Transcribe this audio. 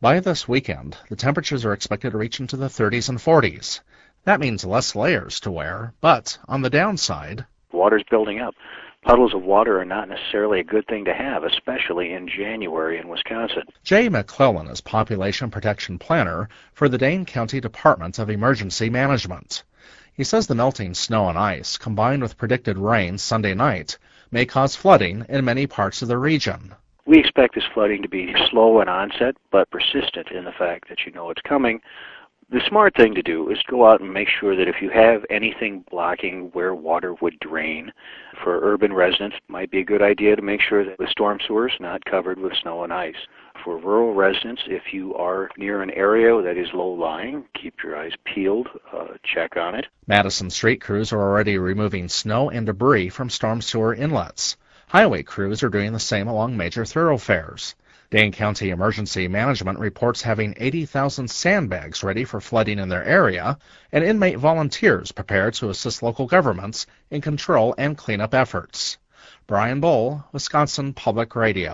By this weekend, the temperatures are expected to reach into the 30s and 40s. That means less layers to wear, but on the downside, water's building up. Puddles of water are not necessarily a good thing to have, especially in January in Wisconsin. Jay McClellan is Population Protection Planner for the Dane County Department of Emergency Management. He says the melting snow and ice, combined with predicted rain Sunday night, may cause flooding in many parts of the region. We expect this flooding to be slow in onset, but persistent in the fact that you know it's coming. The smart thing to do is go out and make sure that if you have anything blocking where water would drain, for urban residents, it might be a good idea to make sure that the storm sewer is not covered with snow and ice. For rural residents, if you are near an area that is low-lying, keep your eyes peeled, check on it. Madison street crews are already removing snow and debris from storm sewer inlets. Highway crews are doing the same along major thoroughfares. Dane County Emergency Management reports having 80,000 sandbags ready for flooding in their area, and inmate volunteers prepared to assist local governments in control and cleanup efforts. Brian Bull, Wisconsin Public Radio.